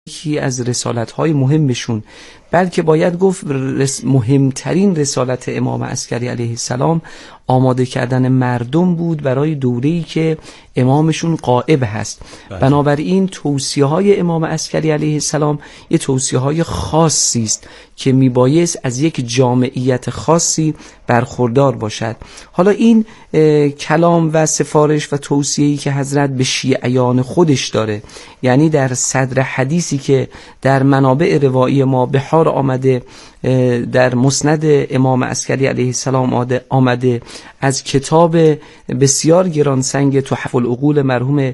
یکی از رسالت‌های مهمشون، بلکه باید گفت مهمترین رسالت امام عسکری علیه السلام آماده کردن مردم بود برای دوره‌ای که امامشون غائب هست. بنابراین توصیه‌های امام عسکری علیه السلام یه توصیه‌های خاصی است که میبایست از یک جامعیت خاصی برخوردار باشد. حالا این کلام و سفارش و توصیه‌ای که حضرت به شیعیان خودش داره، یعنی در صدر حدیثی که در منابع روایی ما بحار آمده، در مسند امام عسکری علیه السلام آمده، از کتاب بسیار گرانسنگ تحف العقول مرحوم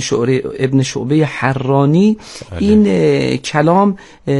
ابن شعبه حرانی این کلام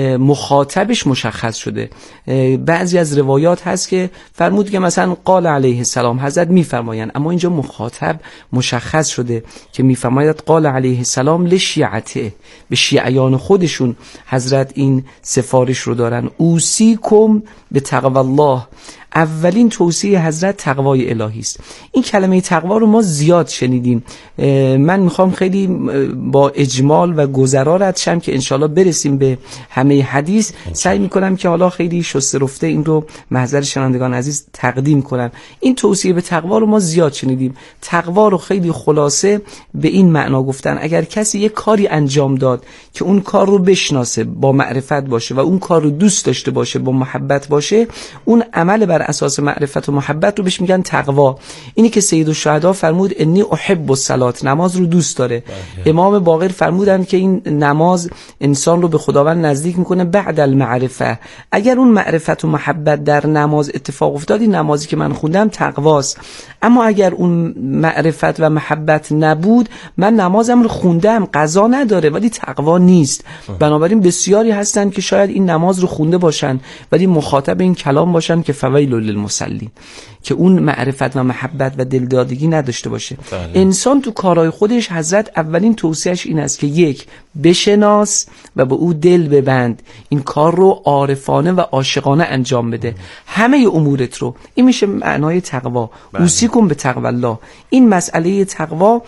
مخاطبش مشخص شده. بعضی از روایات هست که فرمود که مثلا قال علیه السلام، حضرت میفرمایند، اما اینجا مخاطب مشخص شده که میفرماید قال علیه السلام لشیعته، به شیعیان خودشون حضرت این سفارش رو دارن. اوصیکم به تقوی الله. اولین توصیه حضرت تقوای الهی است. این کلمه تقوا رو ما زیاد شنیدیم. من میخوام خیلی با اجمال و گذرا رد شم که انشالله برسیم به همه حدیث. سعی میکنم که حالا خیلی شسته رفته این رو محضر شنوندگان عزیز تقدیم کنم. این توصیه به تقوا رو ما زیاد شنیدیم. تقوا رو خیلی خلاصه به این معنا گفتن اگر کسی یک کاری انجام داد که اون کار رو بشناسه، با معرفت باشه و اون کار رو دوست داشته باشه، با محبت باشه، اون عمل بر اساس معرفت و محبت رو بهش میگن تقوا. اینی که سید الشهدا فرمود انی احب الصلاة، نماز رو دوست داره. امام باقر فرمودن که این نماز انسان رو به خداوند نزدیک میکنه بعد المعرفه. اگر اون معرفت و محبت در نماز اتفاق افتاد، این نمازی که من خوندم تقواست. اما اگر اون معرفت و محبت نبود، من نمازم رو خوندم، قضا نداره ولی تقوا نیست. بنابراین بسیاری هستن که شاید این نماز رو خونده باشن ولی مخاطب این کلام باشن که فویل للمصلین، که اون معرفت و محبت و دلدادگی نداشته باشه. انسان تو کارهای خودش، حضرت اولین توصیهش این است که یک، بشناس و به او دل ببند، این کار رو عارفانه و عاشقانه انجام بده، همه امورت رو. این میشه معنای تقوا. اوصیکم به تقوی الله. این مسئله تقوا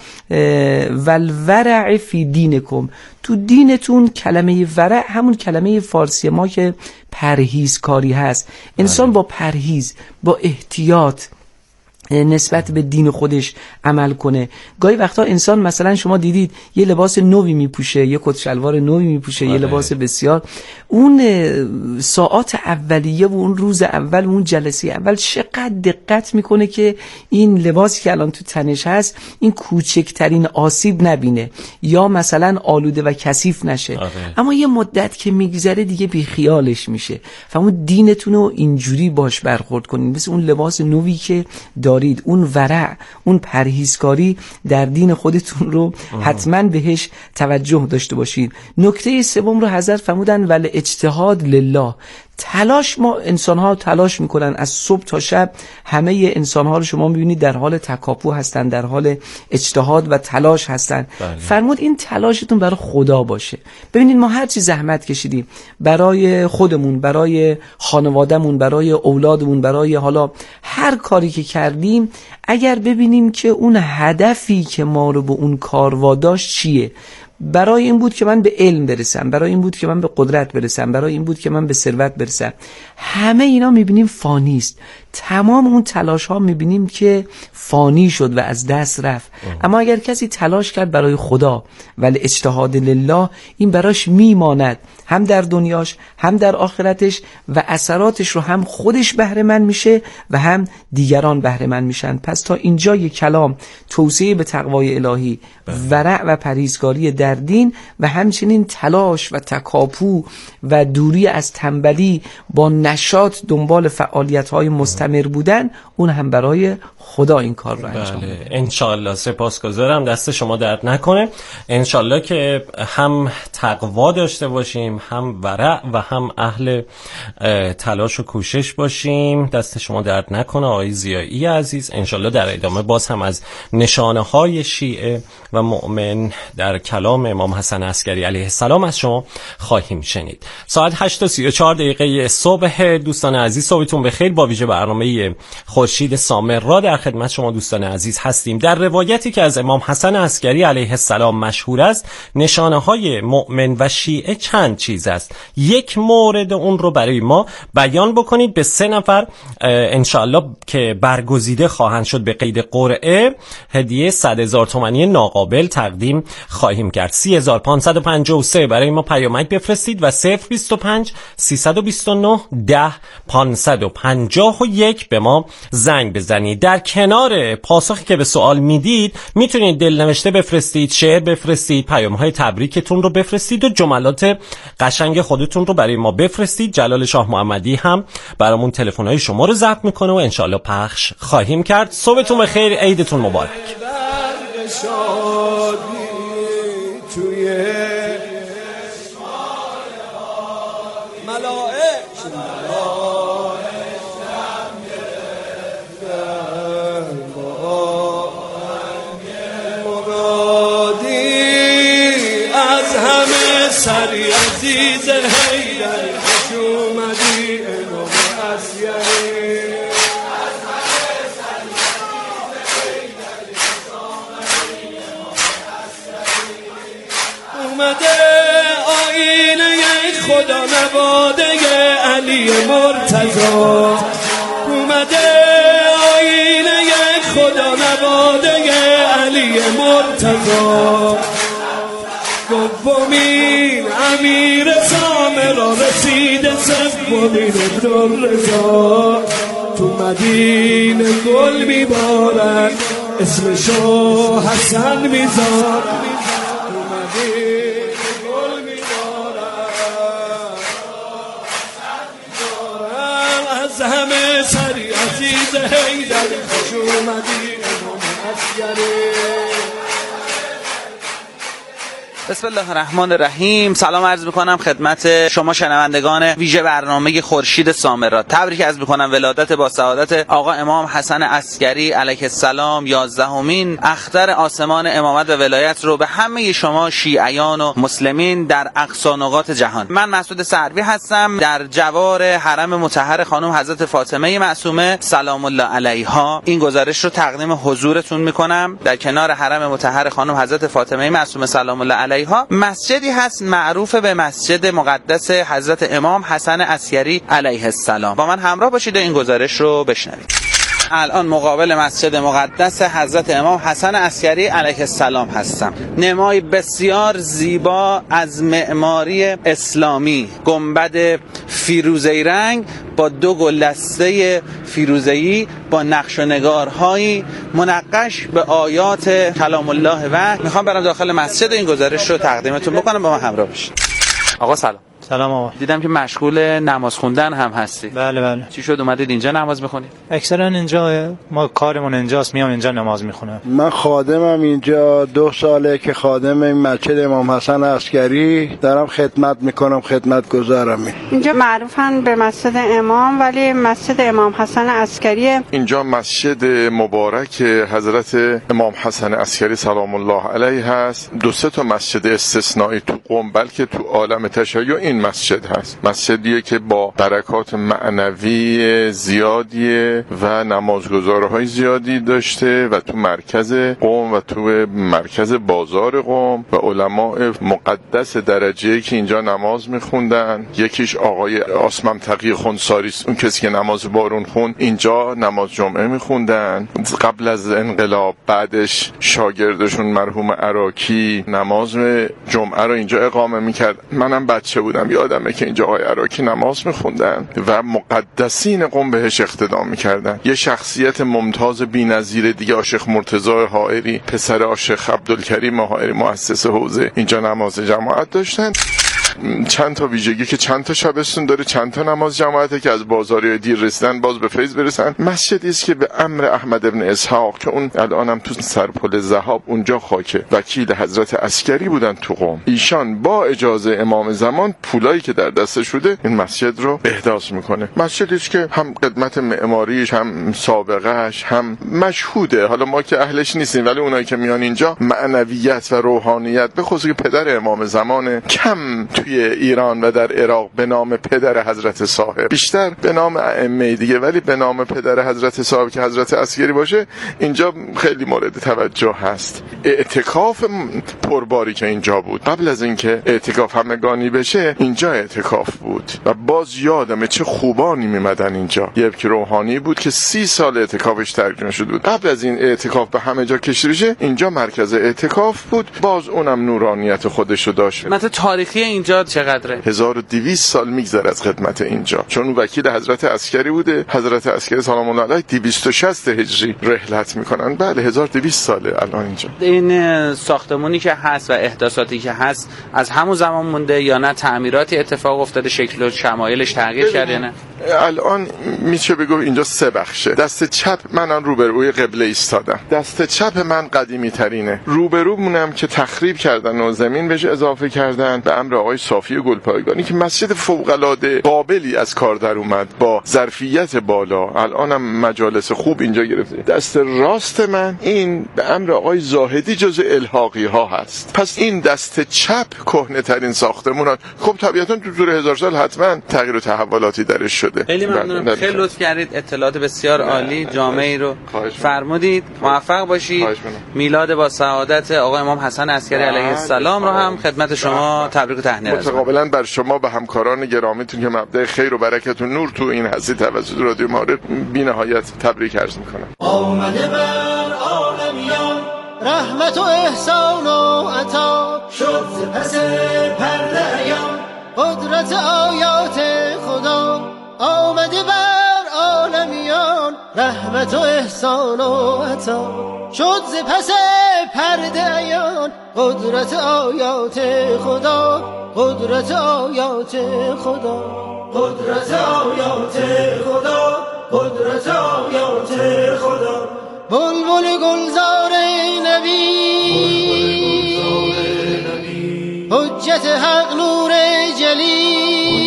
والورع فی دینکم. تو دینتون کلمه ورع همون کلمه فارسی ما که پرهیزکاری هست. انسان با پرهیز، با احتیاط نسبت به دین خودش عمل کنه. گاهی وقتا انسان مثلا شما دیدید یه لباس نوی میپوشه، یه کت شلوار نوی میپوشه، یه لباس بسیار، اون ساعات اولیه و اون روز اول و اون جلسه اول چقدر دقت میکنه که این لباسی که الان تو تنش هست این کوچکترین آسیب نبینه یا مثلا آلوده و کثیف نشه. اما یه مدت که میگذره دیگه بی خیالش میشه. فرمود دینتون رو اینجوری باش برخورد کنین، مثل اون لباس نوی که دارید، اون ورع، اون پرهیزکاری در دین خودتون رو حتما بهش توجه داشته باشید. نکته سوم رو حضرت فرمودن ول اجتهاد لله. تلاش، ما انسان‌ها تلاش میکنن از صبح تا شب، همه انسان‌ها رو شما میبینید در حال تکاپو هستن، در حال اجتهاد و تلاش هستن. فرمود این تلاشتون برای خدا باشه. ببینید ما هر چی زحمت کشیدیم برای خودمون، برای خانوادهمون، برای اولادمون، برای حالا هر کاری که کردیم، اگر ببینیم که اون هدفی که ما رو به اون کار واداشت چیه، برای این بود که من به علم برسم، برای این بود که من به قدرت برسم، برای این بود که من به ثروت برسم، همه اینا میبینیم فانی است. تمام اون تلاش ها میبینیم که فانی شد و از دست رفت. اما اگر کسی تلاش کرد برای خدا ولی اجتهاد لله، این براش میماند، هم در دنیاش هم در آخرتش، و اثراتش رو هم خودش بهره مند میشه و هم دیگران بهره مند میشن. پس تا اینجا یک کلام توصیه به تقوای الهی، ورع و پرهیزکاری در دین و همچنین تلاش و تکاپو و دوری از تنبلی، با نشاط دنبال فعالیت‌های مستمر بودن، اون هم برای خدا این کار رو انجام بده. انشالله. سپاسگزارم، دست شما درد نکنه. انشالله که هم تقوا داشته باشیم، هم ورع و هم اهل تلاش و کوشش باشیم. دست شما درد نکنه آقای ضیایی عزیز. انشالله در ادامه باز هم از نشانه های شیعه و مؤمن در کلام امام حسن عسکری علیه السلام از شما خواهیم شنید. ساعت 8:34 صبح. دوستان عزیز صبحتون بخیر. با ویژه برنامه برنامه خورشید سامرا در خدمت شما دوستان عزیز هستیم. در روایتی که از امام حسن عسکری علیه السلام مشهور است، نشانه‌های مؤمن و شیعه چند چیز است. یک مورد اون رو برای ما بیان بکنید. به 3 نفر انشاءالله که برگزیده خواهند شد به قید قرعه هدیه 100,000 تومانی ناقابل تقدیم خواهیم کرد. 3553 برای ما پیامک بفرستید و 025 329 10 551 به ما زنگ بزنید. در کنار پاسخی که به سوال میدید میتونید دلنوشته بفرستید، شعر بفرستید، پیام‌های تبریکتون رو بفرستید و جملات قشنگ خودتون رو برای ما بفرستید. جلال شاه محمدی هم برامون تلفن‌های شما رو ضبط میکنه و انشالله پخش خواهیم کرد. صبحتون بخیر، عیدتون مبارک. سری عزیز حیدر خوش اومدی امام عسکری، اومده آینه خدا نواده علی مرتضی، اومده آینه خدا نواده علی مرتضی، دومین امیر سامرا رسیده، سومین ابن رضا، تو مدینه گل میبارد اسمشو حسن میذار، تو مدینه گل میبارد از همه سری عزیز حیدر خوش اومدی امام عسکری. بسم الله الرحمن الرحیم. سلام عرض میکنم خدمت شما شنوندگان ویژه برنامه خورشید سامرا. تبریک عرض میکنم ولادت با سعادت آقا امام حسن عسکری علیه السلام 11مین اختر آسمان امامت و ولایت رو به همه شما شیعیان و مسلمین در اقصا نقاط جهان. من مسعود سروی هستم، در جوار حرم مطهر خانم حضرت فاطمه معصومه سلام الله علیها این گزارش رو تقدیم حضورتون میکنم. در کنار حرم مطهر خانم حضرت فاطمه معصومه سلام الله علیها مسجدی هست معروف به مسجد مقدس حضرت امام حسن عسکری علیه السلام. با من همراه باشید و این گزارش رو بشنوید. الان مقابل مسجد مقدس حضرت امام حسن عسکری علیه السلام هستم. نمای بسیار زیبا از معماری اسلامی، گنبد فیروزه‌ای رنگ با 2 گلدسته فیروزه‌ای با نقش و نگارهایی منقش به آیات کلام الله وحی. میخوام برم داخل مسجد این گزارش رو تقدیمتون بکنم، با من همراه باشید. آقا سلام. سلام آقا. دیدم که مشغول نماز خوندن هم هستی. بله بله. چی شد اومدید اینجا نماز میخونید؟ اکثرا اینجا ما کارمون اینجاست، میام اینجا نماز میخونم. من خادمم اینجا 2 ساله که خادم این مسجد امام حسن عسکری دارم خدمت میکنم، خدمتگزارم. اینجا معروفن به مسجد امام ولی مسجد امام حسن عسکری. اینجا مسجد مبارک حضرت امام حسن عسکری سلام الله علیه هست. 2-3 تا مسجد استثنایی تو قم بلکه تو عالم تشیع این مسجد هست. مسجدیه که با برکات معنوی زیادیه و نمازگزارهای زیادی داشته و تو مرکز قم و تو مرکز بازار قم و علماء مقدس درجه‌ای که اینجا نماز میخوندن. یکیش آقای آسمم تقی خنساری، اون کسی که نماز بارون خوند اینجا نماز جمعه میخوندن. قبل از انقلاب بعدش شاگردشون مرحوم عراقی نماز جمعه رو اینجا اقامه میکرد. منم بچه بودم یادمه که اینجا آقای عراقی نماز میخوندن و مقدسین قم بهش اقتدا میکردن. یه شخصیت ممتاز بی‌نظیر دیگه عاشق مرتضی حائری، پسر عاشق عبدالکریم حائری مؤسس حوزه، اینجا نماز جماعت داشتن. چند تا ویژگی که چند تا شبستون داره، چند تا نماز جماعته که از بازاری دیر رسیدن باز به فیض برسن. مسجدی است که به امر احمد ابن اسحاق که اون الانم تو سرپل ذهاب اونجا خاکه، وکیل حضرت عسکری بودن تو قم. ایشان با اجازه امام زمان پولایی که در دست شده این مسجد رو احداث میکنه. مسجدی است که هم قدمت معماریش هم سابقهش هم مشهوده. حالا ما که اهلش نیستیم ولی اونایی که میان اینجا معنویت و روحانیت به خصوص پدر امام زمان کم توی توی ایران و در عراق به نام پدر حضرت صاحب، بیشتر به نام ائمه دیگه، ولی به نام پدر حضرت صاحب که حضرت عسکری باشه اینجا خیلی مورد توجه هست. اعتکاف پرباری که اینجا بود، قبل از اینکه اعتکاف همگانی بشه اینجا اعتکاف بود و باز یادمه چه خوبانی میمدن اینجا. یک روحانی بود که 30 سال اعتکافش ترجمه شده بود. قبل از این اعتکاف به همه جا کشیده شه اینجا مرکز اعتکاف بود، باز اونم نورانیت خودشو داشت. مثلا تاریخی اینجا چقدره؟ 1200 سال میگذره از خدمت اینجا، چون اون وکیل حضرت عسکری بوده. حضرت عسکری سلام الله علیه 260 هجری رحلت میکنن. بله 1200 ساله الان اینجا. این ساختمونی که هست و احداثاتی که هست از همون زمان مونده یا نه تعمیراتی اتفاق افتاده، شکل و شمایلش تغییر کرده نه؟ الان میشه بگو اینجا 3 بخشه. دست چپ من روبروی قبله ایستادم، دست چپ من قدیمی ترینه، روبرو مونم که تخریب کردن و زمین بهش اضافه کردن به امر آقای صافی گلپایگانی که مسجد فوق العاده قابلی از کار در اومد با ظرفیت بالا. الانم مجالس خوب اینجا گرفته. دست راست من این به امر آقای زاهدی جزء الحاقی ها هست. پس این دست چپ کهنه ترین ساختمونات. خب طبیعتا تو طول 1000 سال حتما تغییر و تحولاتی درش شده. خیلی ممنونم، خیلی لطف کردید، اطلاعات بسیار عالی جامعی رو فرمودید. موفق باشید. میلاد با سعادت آقای امام حسن عسکری علیه السلام رو هم خدمت شما تبریک و تهنیت عرض می‌کنم. متقابلا بر شما به همکاران گرامیتون که مبدأ خیر و برکت و نور تو این هستی توسط رادیو معارف بی‌نهایت تبریک عرض می‌کنم. آمده بر عالمیان رحمت و احسان و عطا، شد ز پس پرده عیان قدرت آیات خدا. آمده بر عالمیان رحمت و احسان و عطا، شد ز پس پرده عیان قدرت آیات خدا. قدرت آیات خدا، قدرت آیات خدا، قدرت آیات خدا. بلبل گلزار نبی، حجت حق نور جلی.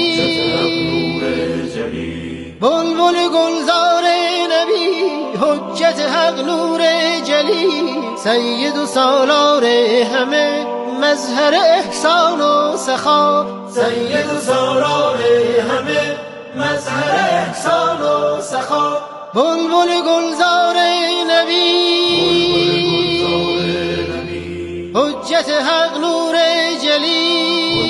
بلبل گلزار نبی، حجت حق نور جلی. سید و سالار همه مظهر احسان و سخا. سید و سالار همه مظهر احسان و سخا. بلبل گلزار نبی، حجت حق نور جلی.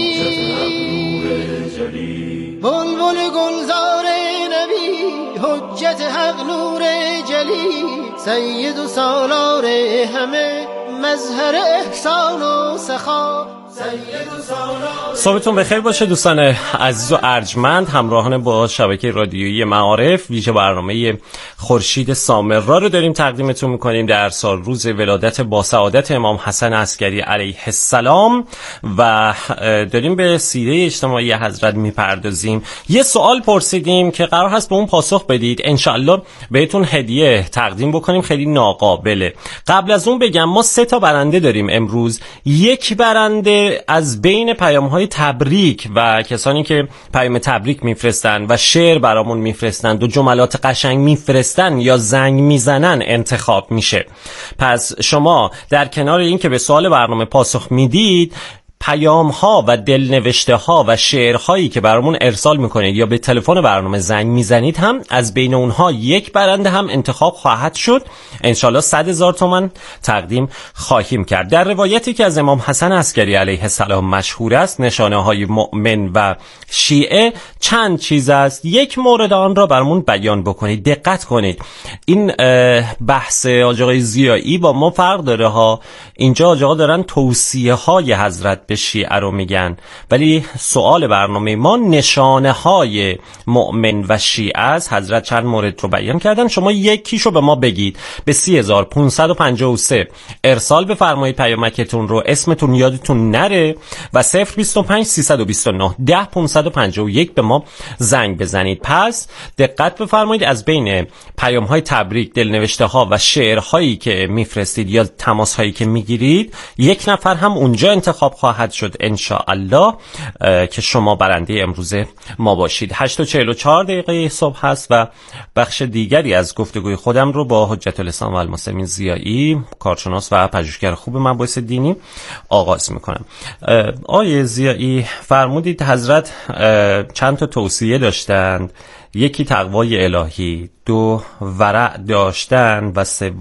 بلبل گلزار نبی، حجت حق نور جلی. سید و سالار همه مظهر احسان و سخا. صبحتون بخیر باشه دوستان عزیز و ارجمند، همراهان با شبکه رادیویی معارف. ویژه برنامه خورشید سامرا رو داریم تقدیمتون میکنیم در سال روز ولادت با سعادت امام حسن عسکری علیه السلام و داریم به سیره اجتماعی حضرت میپردازیم. یه سوال پرسیدیم که قرار هست به اون پاسخ بدید، انشالله بهتون هدیه تقدیم بکنیم، خیلی ناقابله. قبل از اون بگم ما 3 تا برنده داریم امروز. یک برنده از بین پیام‌های تبریک و کسانی که پیام تبریک میفرستن و شعر برامون میفرستن و جملات قشنگ میفرستن یا زنگ میزنن انتخاب میشه. پس شما در کنار این که به سوال برنامه پاسخ میدید، پیام ها و دلنوشته ها و شعرهایی که برامون ارسال میکنید یا به تلفن برنامه زنگ میزنید هم از بین اونها یک برنده هم انتخاب خواهد شد. انشالله 100,000 تومان تقدیم خواهیم کرد. در روایتی که از امام حسن عسکری علیه السلام مشهور است، نشانه های مؤمن و شیعه چند چیز است. یک مورد آن را برامون بیان بکنید. دقت کنید، این بحث آج آقای ضیایی با ما فرق داره ها. اینجا آج آقا دارن توصیه های حضرت شیعه رو میگن، ولی سوال برنامه ما نشانه های مؤمن و شیعه است. حضرت چند مورد رو بیان کردن، شما یکیشو به ما بگید. به 30553 ارسال بفرمایید پیامکتون رو، اسمتون یادتون نره و 025 329 10551 به ما زنگ بزنید. پس دقت بفرمایید، از بین پیام های تبریک، دلنوشته ها و شعرهایی که میفرستید یا تماس هایی که میگیرید، یک نفر هم اونجا انتخاب خواهد خواهد شد انشاءالله که شما برنده امروز ما باشید. 8:44 صبح هست و بخش دیگری از گفتگوی خودم رو با حجت الاسلام و المسلمین ضیایی، کارشناس و پژوهشگر خوب مباحث دینی آغاز میکنم. آقای ضیایی، فرمودید حضرت چند تا توصیه داشتند: یکی تقوای الهی، 2 ورع داشتن و 3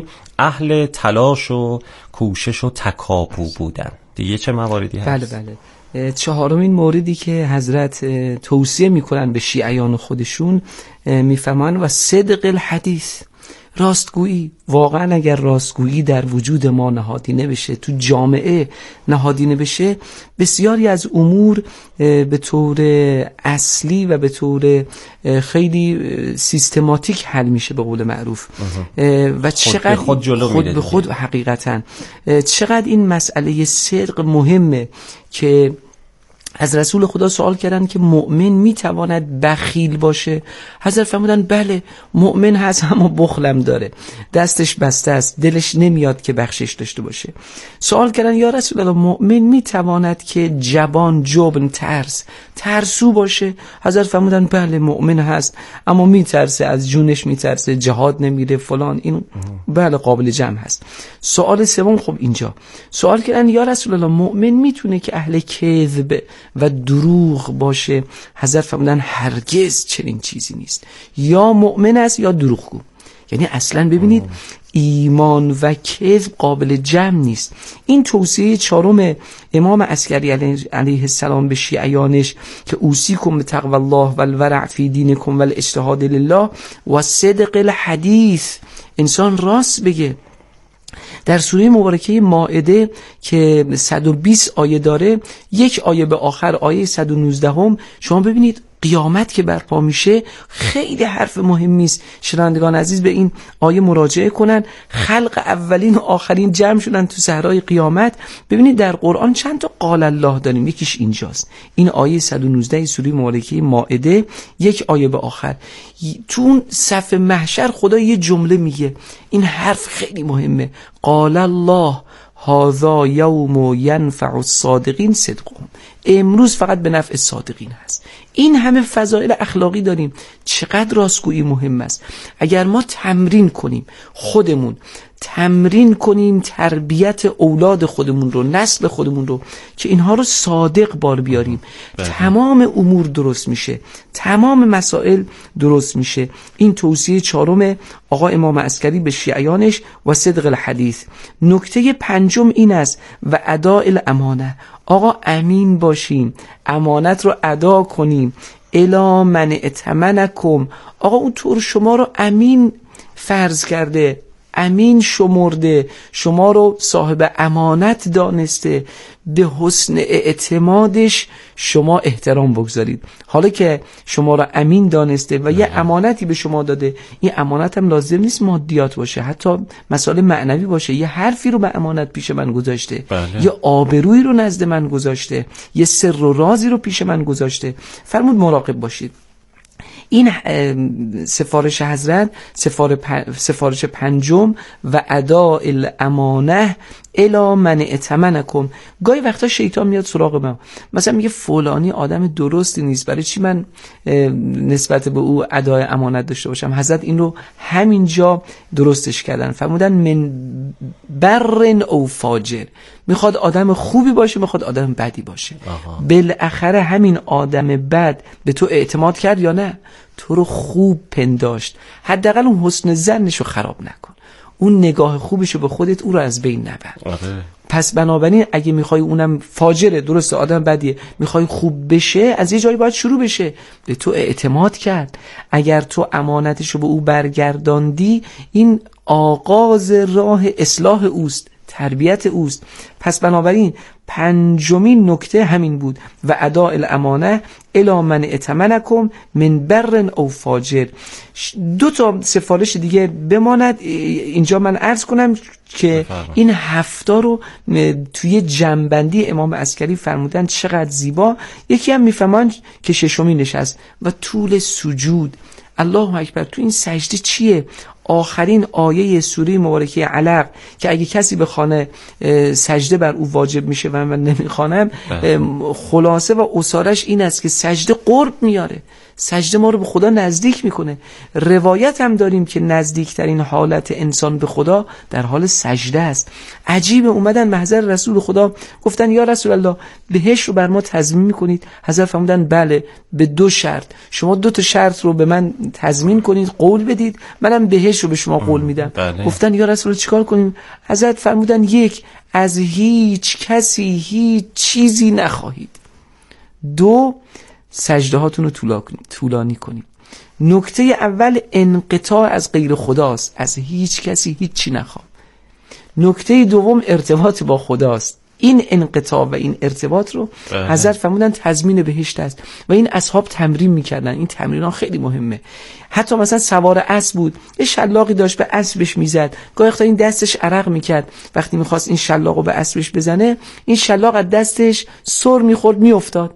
اهل تلاش و کوشش و تکاپو بودن. دیگه چه مواردی هست؟ بله. 4مین موردی که حضرت توصیه میکنن به شیعیان خودشون، میفهمن و صدق الحدیث، راستگویی. واقعا اگر راستگویی در وجود ما نهادینه بشه، تو جامعه نهادینه بشه، بسیاری از امور به طور اصلی و به طور خیلی سیستماتیک حل میشه به قول معروف. و چقدر خود به خود حقیقتا چقدر این مسئله صدق مهمه که از رسول خدا سوال کردن که مؤمن میتواند بخیل باشه؟ حضرت فرمودن بله، مؤمن هست اما بخلم داره، دستش بسته است، دلش نمیاد که بخشش داشته باشه. سوال کردن یا رسول الله مؤمن میتواند که جبان، جبن، ترسو باشه؟ حضرت فرمودن بله، مؤمن هست اما میترسه، از جونش میترسه، جهاد نمیره فلان، این بله قابل جمع هست. سوال سوم خب اینجا سوال کردن یا رسول الله مؤمن میتونه که اهل کذب و دروغ باشه؟ حضرت فرمودن هرگز چنین چیزی نیست، یا مؤمن است یا دروغگو. یعنی اصلا ببینید ایمان و کذب قابل جمع نیست. این توصیه 4 امام عسکری علیه السلام به شیعیانش که اوصیکم بتقوی الله و الورع فی دینکم و الاجتهاد لله و صدق الحدیث، انسان راست بگه. در سوره مبارکه مائده که 120 آیه داره، یک آیه به آخر، آیه 119 شما ببینید قیامت که برپا میشه، خیلی حرف مهمی است. شنوندگان عزیز به این آیه مراجعه کنن. خلق اولین و آخرین جمع شدن تو صحرای قیامت. ببینید در قرآن چند تا قال الله داریم، یکیش اینجاست، این آیه 119 سوره مبارکه مائده، یک آیه به آخر. تو اون صف محشر خدا یه جمله میگه، این حرف خیلی مهمه: قال الله هذا یوم ینفع الصادقین صدقهم. امروز فقط به نفع صادقین هست. این همه فضایل اخلاقی داریم، چقدر راستگویی مهم است. اگر ما تمرین کنیم، خودمون تمرین کنیم تربیت اولاد خودمون رو، نسل خودمون رو، که اینها رو صادق بار بیاریم، تمام امور درست میشه، تمام مسائل درست میشه. این توصیه 4 آقا امام عسکری به شیعیانش و صدق الحدیث. نکته 5 این است و اداء الامانه. آقا امین باشیم، امانت رو ادا کنیم. الا من ائتمنکم، آقا اون طور شما رو امین فرض کرده، امین شمرده، شما رو صاحب امانت دانسته، به حسن اعتمادش شما احترام بگذارید. حالا که شما را امین دانسته و یه امانتی به شما داده، این امانت هم لازم نیست مادیات باشه، حتی مسائل معنوی باشه. یه حرفی رو به امانت پیش من گذاشته، یه آبرویی رو نزد من گذاشته، یه سر و رازی رو پیش من گذاشته. فرمود مراقب باشید. این سفارش حضرت، سفارش 5 و اداء الامانه الا من ائتمنکم. گاهی وقتا شیطان میاد سراغ ما، مثلا میگه فلانی آدم درستی نیست، برای چی من نسبت به او ادای امانت داشته باشم؟ حضرت این رو همینجا درستش کردن، فرمودن من برن او فاجر. میخواد آدم خوبی باشه، میخواد آدم بدی باشه. بالاخره همین آدم بد به تو اعتماد کرد یا نه؟ تو رو خوب پنداشت، حداقل اون حسن ظنشو خراب نکن، اون نگاه خوبشو به خودت، او رو از بین نبر. پس بنابراین اگه میخوای اونم فاجره، درسته آدم بدیه، میخوای خوب بشه، از یه جایی باید شروع بشه. به تو اعتماد کرد، اگر تو امانتشو به او برگرداندی، این آغاز راه اصلاح اوست، تربیت اوست. پس بنابراین 5مین نکته همین بود و اداء الامانه الی من ائتمنکم من برن او فاجر. 2 تا سفارش دیگه بماند اینجا من عرض کنم که این 7 رو توی جنبندی امام عسکری فرمودن چقدر زیبا. یکی هم میفهمن که 6مین نشست و طول سجود. الله اکبر، تو این سجده چیه؟ آخرین آیه سوره مبارکه علق که اگه کسی بخونه سجده بر او واجب میشه و من نمیخوانم، خلاصه و اصارش این است که سجده قرب میاره، سجده ما رو به خدا نزدیک میکنه. روایت هم داریم که نزدیکترین حالت انسان به خدا در حال سجده است. عجیب، اومدن محضر رسول خدا گفتن یا رسول الله بهشت رو بر ما تضمین میکنید؟ حضرت فرمودن بله، به 2 شرط. شما 2 تا شرط رو به من تضمین کنید، قول بدید، منم بهشت رو به شما قول میدم. گفتن یا رسول الله چیکار کنیم؟ حضرت فرمودن 1، از هیچ کسی هیچ چیزی نخواهید. 2، سجده هاتون رو طولانی کنید. نکته اول انقطاع از غیر خداست، از هیچ کسی هیچ چی نخوام. نکته دوم ارتباط با خداست. این انقطاع و این ارتباط رو حضرت فرمودن تضمین بهشت است و این اصحاب تمرین میکردن. این تمرین ها خیلی مهمه. حتی مثلا سوار اسب بود، یه شلاقی داشت به اسبش میزد، گاهی وقتا این دستش عرق میکرد، وقتی میخواست این شلاقو به اسبش بزنه این شلاق از دستش سر میخورد میافتاد.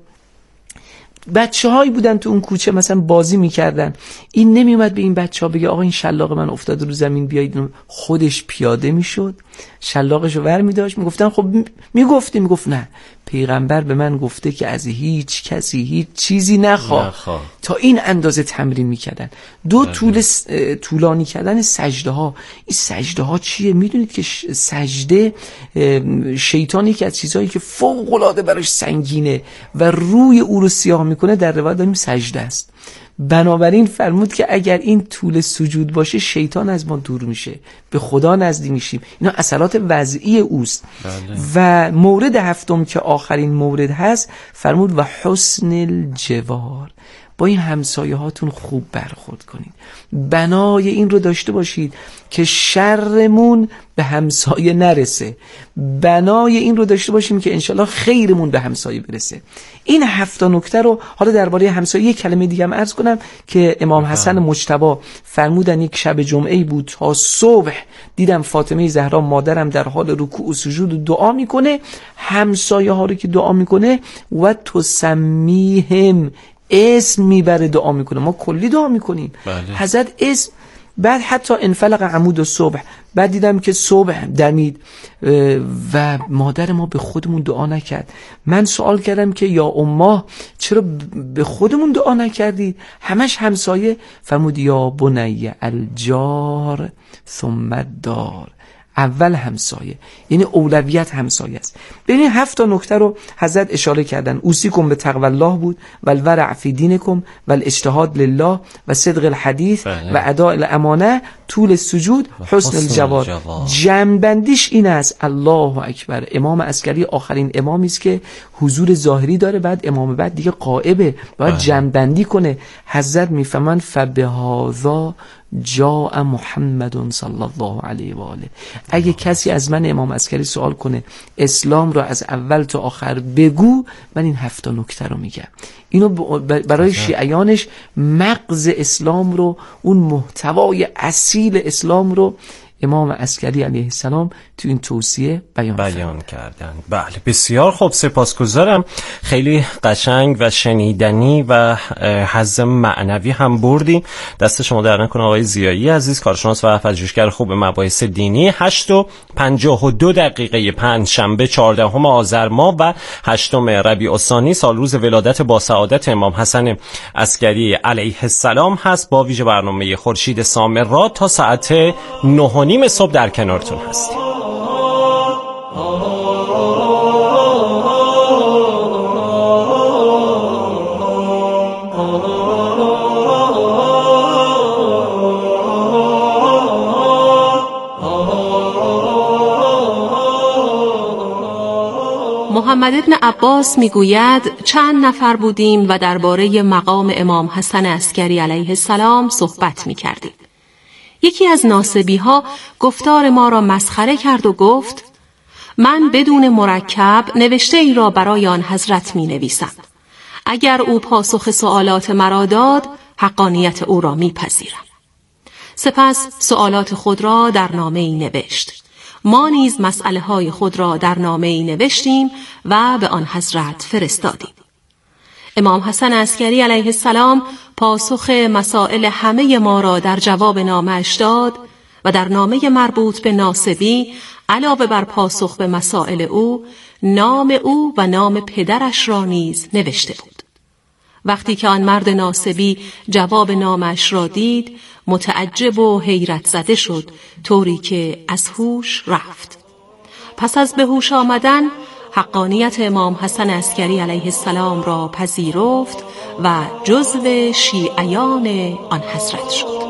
بچه‌هایی بودن تو اون کوچه مثلا بازی میکردن، این نمیومد به این بچه‌ها بگه آقا این شلاق من افتاده رو زمین بیایید، خودش پیاده میشد شلاقشو ور میداشت. میگفتن خب میگفت نه، پیغمبر به من گفته که از هیچ کسی هیچ چیزی نخواه. تا این اندازه تمرین میکردن. 2، طولانی کردن سجده ها. این سجده ها چیه؟ میدونید که سجده شیطانی که از چیزهایی که فوق العاده براش سنگینه و روی او رو سیاه میکنه در روایت داریم سجده است. بنابراین فرمود که اگر این طول سجود باشه شیطان از ما دور میشه، به خدا نزدیک میشیم. اینا اثرات وضعی اوست. و مورد 7 که آخرین مورد هست، فرمود و حسن الجوار، با این همسایه هاتون خوب برخورد کنید. بنای این رو داشته باشید که شرمون به همسایه نرسه، بنای این رو داشته باشیم که انشالله خیرمون به همسایه برسه. این 7 نکته رو حالا درباره همسایه یک کلمه دیگه هم عرض کنم که امام حسن مجتبی فرمودن یک شب جمعه بود تا صبح دیدم فاطمه زهرا مادرم در حال رکوع و سجود و دعا میکنه، همسایه ها رو که دعا میکنه و تسمیهم، اسم میبره دعا میکنه. ما کلی دعا میکنیم، حضرت اسم. بعد حتی انفلق عمود صبح، بعد دیدم که صبح دمید و مادر ما به خودمون دعا نکرد. من سوال کردم که یا امه چرا به خودمون دعا نکردید؟ همش همسایه. فرمود یا بنی الجار ثم الدار، اول همسایه، یعنی اولویت همسایه است. ببینید 7 نکته رو حضرت اشاره کردن. اوصیکم به تقوی الله بود و الورع فی دینکم و الاجتهاد لله و صدق الحدیث و اداء الامانه، طول السجود، حسن الجوار. جمع‌بندیش این است. الله اکبر. امام عسکری آخرین امامی است که حضور ظاهری داره، بعد امام بعد دیگه غائبه، باید جمع‌بندی کنه. حضرت میفهمن فبهذا جاء محمد صلی الله علیه و آله. اگه کسی از من امام عسکری سوال کنه اسلام رو از اول تا آخر بگو، من این 7 نکته رو میگم. اینو برای شیعیانش مغز اسلام رو، اون محتوای اصیل اسلام رو امام عسکری علیه السلام تو این توصیه بیان کردن. بله، بسیار خوب، سپاسگزارم. خیلی قشنگ و شنیدنی و حظ معنوی هم بردیم. دست شما در نکنه آقای ضیایی عزیز، کارشناس و پژوهشگر خوب مباحث دینی. 8:52 پنجشنبه 14 آذر ماه و 8 ربیع الثانی سال روز ولادت با سعادت امام حسن عسکری علیه السلام هست. با ویژه برنامه خورشید سامرا تا ساعت 9:30 صبح در کنارتون هستیم. محمد ابن عباس میگوید چند نفر بودیم و درباره مقام امام حسن عسکری علیه السلام صحبت میکردیم. یکی از ناصبی ها گفتار ما را مسخره کرد و گفت من بدون مرکب نوشته ای را برای آن حضرت می نویسم. اگر او پاسخ سوالات مرا داد حقانیت او را می پذیرم. سپس سوالات خود را در نامه ای نوشت. ما نیز مسئله های خود را در نامه ای نوشتیم و به آن حضرت فرستادیم. امام حسن عسکری علیه السلام پاسخ مسائل همه ما را در جواب نامه‌اش داد و در نامه مربوط به ناصبی علاوه بر پاسخ به مسائل او، نام او و نام پدرش را نیز نوشته بود. وقتی که آن مرد ناصبی جواب نامش را دید، متعجب و حیرت زده شد، طوری که از هوش رفت. پس از به هوش آمدن، حقانیت امام حسن عسکری علیه السلام را پذیرفت و جزو شیعیان آن حضرت شد.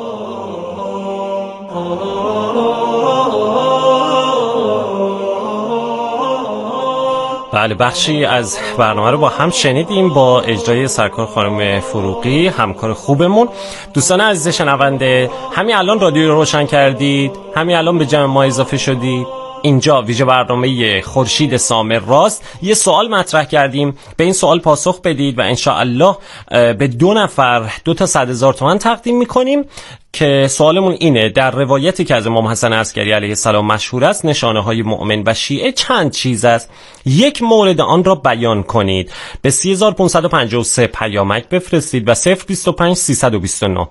بله، بخشی از برنامه رو با هم شنیدیم با اجرای سرکار خانم فروغی، همکار خوبمون. دوستان عزیز شنونده، همین الان رادیو رو روشن کردید، همین الان به جمع ما اضافه شدید. اینجا ویژه برنامه خورشید سامر راست. یه سوال مطرح کردیم، به این سوال پاسخ بدید و انشاءالله به 2 نفر 2 تا 100,000 تومان تقدیم میکنیم که سوالمون اینه: در روایتی که از امام حسن عسکری علیه السلام مشهور است، نشانه های مؤمن و شیعه چند چیز است؟ یک مورد آن را بیان کنید. به 3553 پیامک بفرستید و 025 329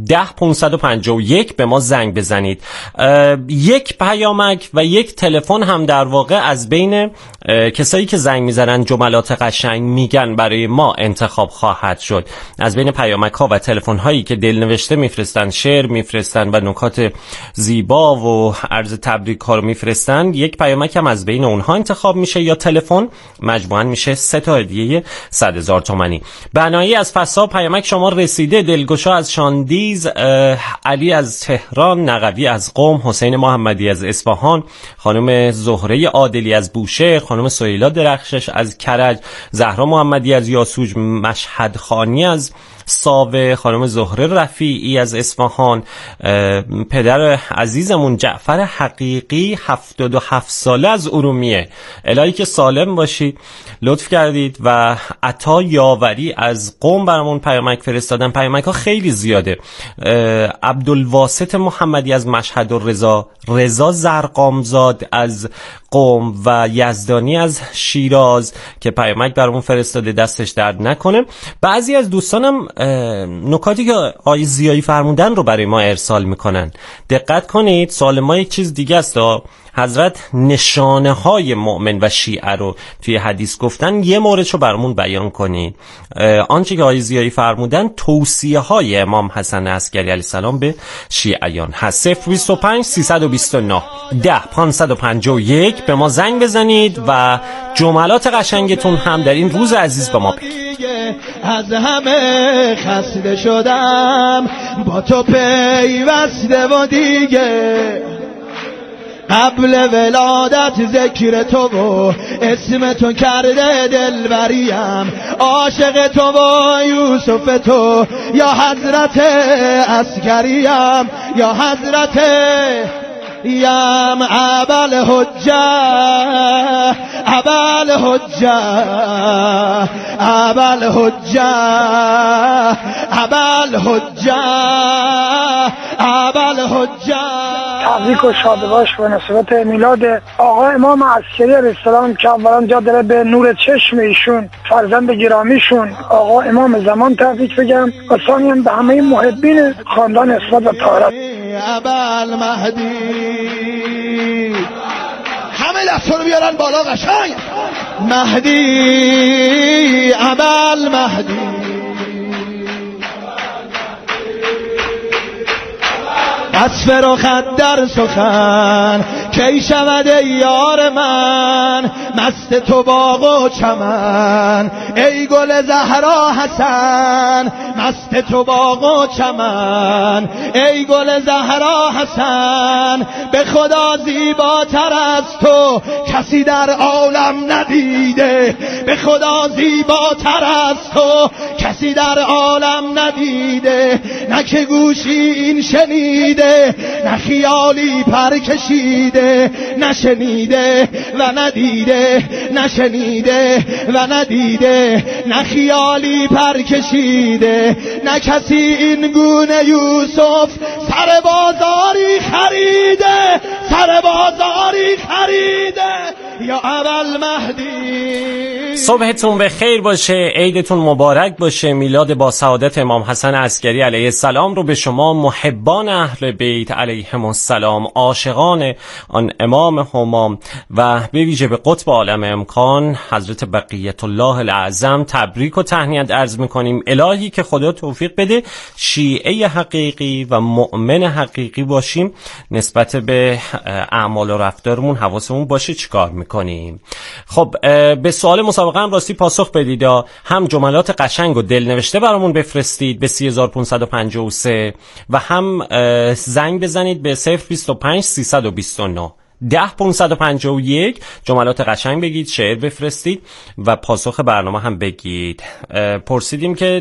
10551 به ما زنگ بزنید. یک پیامک و یک تلفن هم در واقع از بین کسایی که زنگ میزنن جملات قشنگ میگن برای ما انتخاب خواهد شد. از بین پیامک ها و تلفن هایی که دلنوشته میفرستن، شعر میفرستن و نکات زیبا و عرض تبریک ها رو میفرستن، یک پیامک هم از بین اونها انتخاب میشه یا تلفن، مجموعاً میشه 3 تا هدیه 100,000 تومانی. بنایی از فسا پیامک شما رسیده. دلگشا از شاندیز، علی از تهران، نقوی از قم، حسین محمدی از اصفهان، خانم زهره عادلی از بوشهر، خانم سهیلا درخشش از کرج، زهرا محمدی از یاسوج، مشهد خانی از ساوه، خانم زهره رفیعی از اصفهان، پدر عزیزمون جعفر حقیقی 77 ساله از ارومیه. الهی که سالم باشید، لطف کردید. و عطا یاوری از قم برامون پیامک فرستادن. پیامک ها خیلی زیاده. عبدالواسط محمدی از مشهد و رضا زرقامزاد از قم و یزدانی از شیراز که پیامک برامون فرستاده، دستش درد نکنه. بعضی از دوستانم نکاتی که آقای ضیایی فرمودن رو برای ما ارسال میکنن. دقت کنید، سوال ما یک چیز دیگه است. حضرت نشانه های مؤمن و شیعه رو توی حدیث گفتن، یه موردشو برامون بیان کنید. آنچه که آقای ضیایی فرمودن توصیه های امام حسن عسکری علیه السلام به شیعیان هست. 025 329 10551 به ما زنگ بزنید و جملات قشنگتون هم در این روز عزیز به ما بگید. از همه خسته شدم، با تو پیوسته و دیگه قبل ولادت ذکر تو و اسم تو کرده دلبریم، عاشق تو و یوسف تو یا حضرت عسکریم، یا حضرت یم ابل حجه ابل حجه ابل حجه ابل حجه ابل حجه. تبریک و شادباش به مناسبت میلاد آقا امام عسکری علیه السلام که اولا جا داره به نور چشم ایشون فرزند گرامیشون آقا امام زمان تبریک بگم و ثانیاً به همه محبین خاندان اسمت و طهارت. ابل مهدی همه دستو رو بیارن بالا قشنگ. مهدی ابل مهدی از فراخت در سخن کی شود ای یار من، مست تو باغ و چمن ای گل زهرا حسن، مست تو باغ و چمن ای گل زهرا حسن، به خدا زیباتر از تو کسی در عالم ندیده، به خدا زیباتر از تو کسی در عالم ندیده، نه که گوشی این شنیده نه خیالی پر کشیده، نشنیده و ندیده، نشنیده و ندیده، نه خیالی پر کشیده، نه کسی این گونه یوسف سر بازاری خریده، سر بازاری خریده. یا ابوالمهدی. صبحتون به خیر باشه، عیدتون مبارک باشه. میلاد با سعادت امام حسن عسکری علیه السلام رو به شما محبان اهل بیت علیهم السلام، عاشقان آن امام همام و به ویژه به قطب عالم امکان حضرت بقیت الله الاعظم تبریک و تهنیت عرض میکنیم. الهی که خدا توفیق بده شیعه حقیقی و مؤمن حقیقی باشیم، نسبت به اعمال و رفتارمون حواسمون باشه چیکار میکنیم. خب به سوال مسابقه هم راستی پاسخ بدید، هم جملات قشنگ و دلنوشته برامون بفرستید به 30553 و هم زنگ بزنید به 025 329 10551 جملات قشنگ بگید، شعر بفرستید و پاسخ برنامه هم بگید. پرسیدیم که